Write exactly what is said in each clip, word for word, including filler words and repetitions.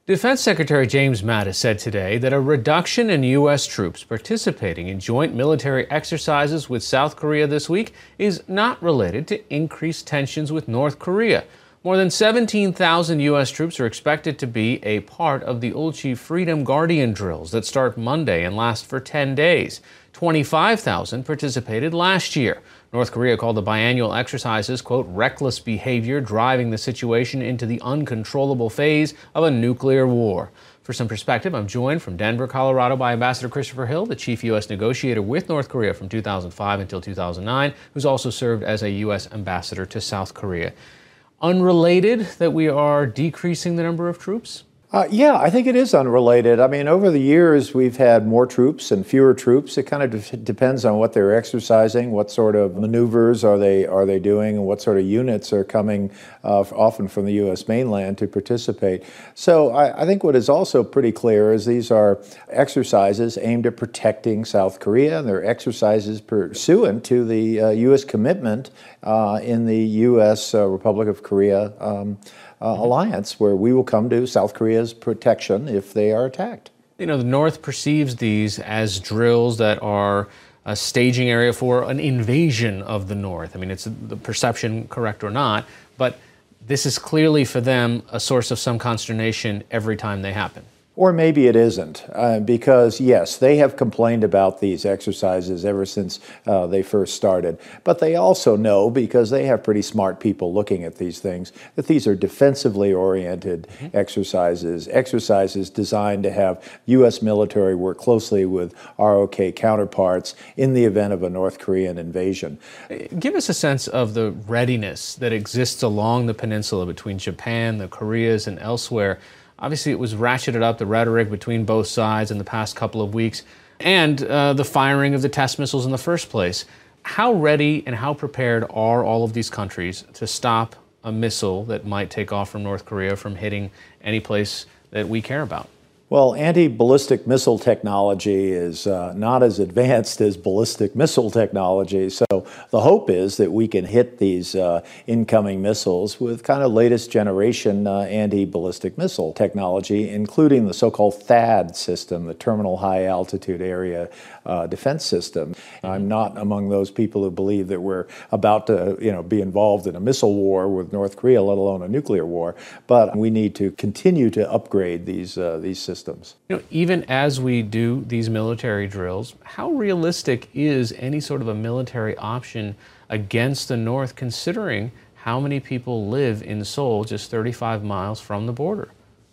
Defense Secretary James Mattis said today that a reduction in U S troops participating in joint military exercises with South Korea this week is not related to increased tensions with North Korea. More than seventeen thousand U S troops are expected to be a part of the Ulchi Freedom Guardian drills that start Monday and last for ten days. twenty-five thousand participated last year. North Korea called the biannual exercises, quote, reckless behavior driving the situation into the uncontrollable phase of a nuclear war. For some perspective, I'm joined from Denver, Colorado by Ambassador Christopher Hill, the chief U S negotiator with North Korea from two thousand five until two thousand nine, who's also served as a U S ambassador to South Korea. Unrelated that we are decreasing the number of troops? Uh, yeah, I think it is unrelated. I mean, over the years, we've had more troops and fewer troops. It kind of de- depends on what they're exercising, what sort of maneuvers are they are they doing, and what sort of units are coming uh, often from the U S mainland to participate. So I, I think what is also pretty clear is these are exercises aimed at protecting South Korea, and they're exercises pursuant to the uh, U S commitment uh, in the U S uh, Republic of Korea um, Uh, alliance, where we will come to South Korea's protection if they are attacked. You know, the North perceives these as drills that are a staging area for an invasion of the North. I mean, it's the perception correct or not, but this is clearly for them a source of some consternation every time they happen. Or maybe it isn't, uh, because yes, they have complained about these exercises ever since uh, they first started. But they also know, because they have pretty smart people looking at these things, that these are defensively oriented mm-hmm. exercises, exercises designed to have U S military work closely with R O K counterparts in the event of a North Korean invasion. Give us a sense of the readiness that exists along the peninsula between Japan, the Koreas, and elsewhere. Obviously, it was ratcheted up, the rhetoric between both sides in the past couple of weeks, and uh, the firing of the test missiles in the first place. How ready and how prepared are all of these countries to stop a missile that might take off from North Korea from hitting any place that we care about? Well, anti-ballistic missile technology is uh, not as advanced as ballistic missile technology, so the hope is that we can hit these uh, incoming missiles with kind of latest generation uh, anti-ballistic missile technology, including the so-called THAAD system, the Terminal High Altitude Area uh, Defense System. I'm not among those people who believe that we're about to, you know, be involved in a missile war with North Korea, let alone a nuclear war, but we need to continue to upgrade these uh, these systems. You know, even as we do these military drills, how realistic is any sort of a military option against the North, considering how many people live in Seoul, just thirty-five miles from the border?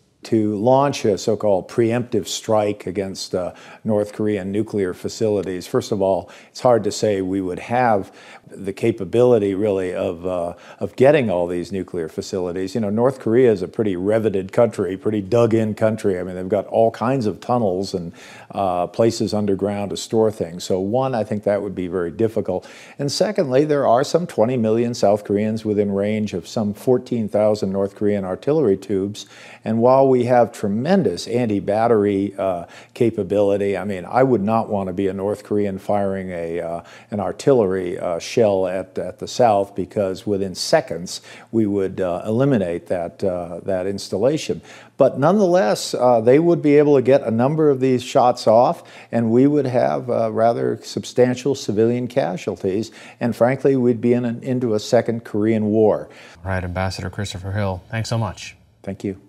To launch a so-called preemptive strike against uh, North Korean nuclear facilities, first of all, it's hard to say we would have the capability, really, of uh, of getting all these nuclear facilities. You know, North Korea is a pretty revetted country, pretty dug-in country. I mean, they've got all kinds of tunnels and uh, places underground to store things. So, one, I think that would be very difficult. And secondly, there are some twenty million South Koreans within range of some fourteen thousand North Korean artillery tubes. And while we have tremendous anti-battery uh, capability, I mean, I would not want to be a North Korean firing a uh, an artillery uh, shell at, at the South, because within seconds we would uh, eliminate that uh, that installation. But nonetheless, uh, they would be able to get a number of these shots off, and we would have uh, rather substantial civilian casualties. And frankly, we'd be in an, into a second Korean war. All right, Ambassador Christopher Hill, thanks so much. Thank you.